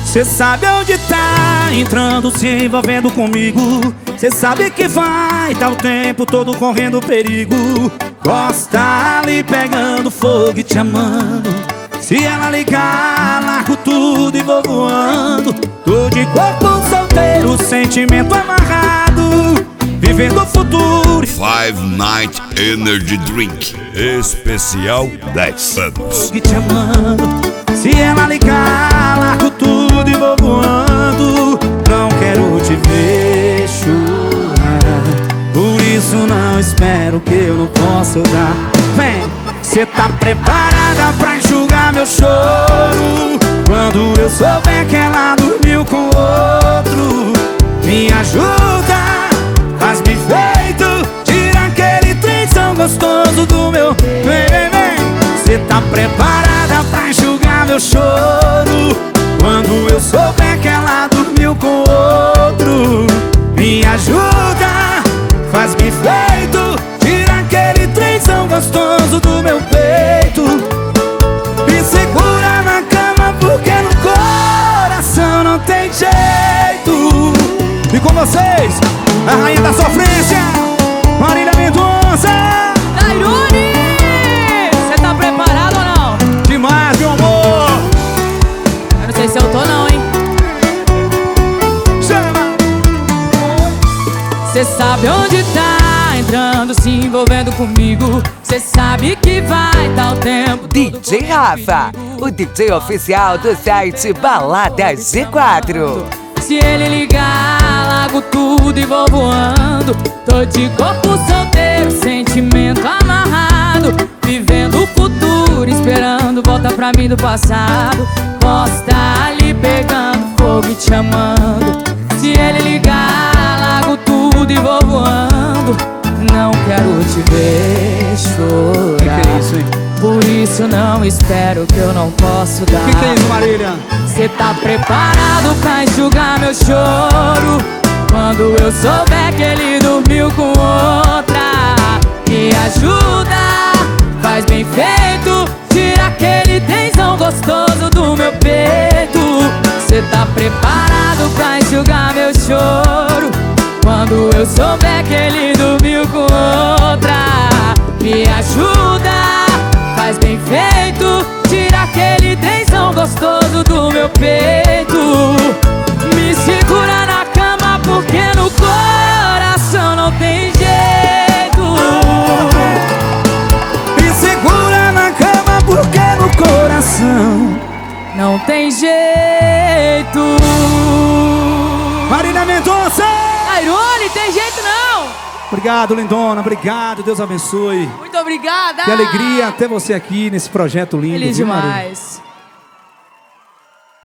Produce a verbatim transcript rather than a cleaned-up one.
Cê sabe onde tá, entrando, se envolvendo comigo. Cê sabe que vai, tá o tempo todo correndo perigo. Gosta ali pegando fogo e te amando. Se ela ligar, largo tudo e vou voando. Tô de corpo solteiro, sentimento amarrado, vivendo o futuro. Five Night Energy Drink especial dez anos. E te amando. Se ela ligar, largo tudo e vou voando. Não quero te ver chorar, por isso não espero que eu não possa dar. Vem, cê tá preparada pra enxugar meu choro quando eu souber que ela dormiu com outro? Me ajuda, faz-me feito, tira aquele trenzão gostoso do meu. Vem, vem, vem. Cê tá preparada pra enxugar meu choro quando eu souber que ela dormiu com outro? Me ajuda, faz-me feito, tira aquele trenzão gostoso do meu peito. Me segura na cama porque no coração não tem jeito. E com vocês, a rainha da sofrência, Marília Mendonça. Tairone, cê tá preparado ou não? Demais, meu amor. Eu não sei se eu tô não, hein? Chama. Cê sabe onde tá, entrando, se envolvendo comigo. Cê sabe que vai dar o tempo. D J Rafa, o D J oficial do site Baladas G quatro. Se ele ligar, largo tudo e vou voando. Tô de corpo solteiro, sentimento amarrado, vivendo o futuro, esperando volta pra mim do passado. Posso tá ali pegando fogo e te amando. Se ele ligar, largo tudo e vou voando. Não quero te ver chorar, Que que é isso, hein? por isso não espero que eu não posso dar. Que que é isso, Marília? Cê tá preparado pra enxugar meu choro quando eu souber que ele dormiu com outra? Me ajuda, faz bem feito, tira aquele tensão gostoso do meu peito. Cê tá preparado pra enxugar meu choro quando eu souber que ele dormiu com outra? Me ajuda, faz bem feito, tira aquele tensão gostoso do meu peito. Me segura na cama porque no coração não tem jeito. Me segura na cama porque no coração não tem jeito. Marília Mendonça. Tairone, tem jeito não. Obrigado, lindona, obrigado, Deus abençoe. Muito obrigada. Que alegria ter você aqui nesse projeto lindo. Feliz viu, Marília? demais.